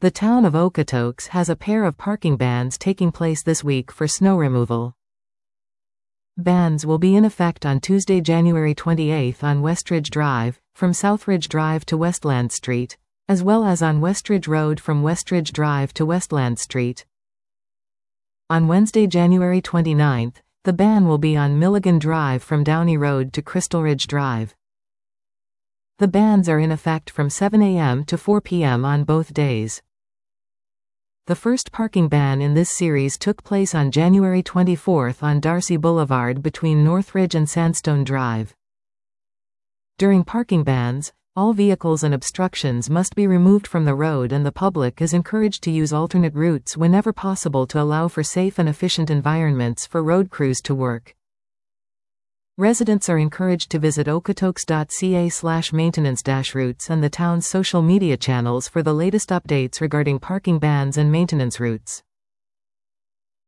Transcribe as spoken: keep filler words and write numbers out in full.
The town of Okotoks has a pair of parking bans taking place this week for snow removal. Bans will be in effect on Tuesday, January twenty-eighth on Westridge Drive, from Southridge Drive to Westland Street, as well as on Westridge Road from Westridge Drive to Westland Street. On Wednesday, January twenty-ninth, the ban will be on Milligan Drive from Downey Road to Crystal Ridge Drive. The bans are in effect from seven a m to four p m on both days. The first parking ban in this series took place on January twenty-fourth on Darcy Boulevard between Northridge and Sandstone Drive. During parking bans, all vehicles and obstructions must be removed from the road, and the public is encouraged to use alternate routes whenever possible to allow for safe and efficient environments for road crews to work. Residents are encouraged to visit okotoks dot c a slash maintenance dash routes and the town's social media channels for the latest updates regarding parking bans and maintenance routes.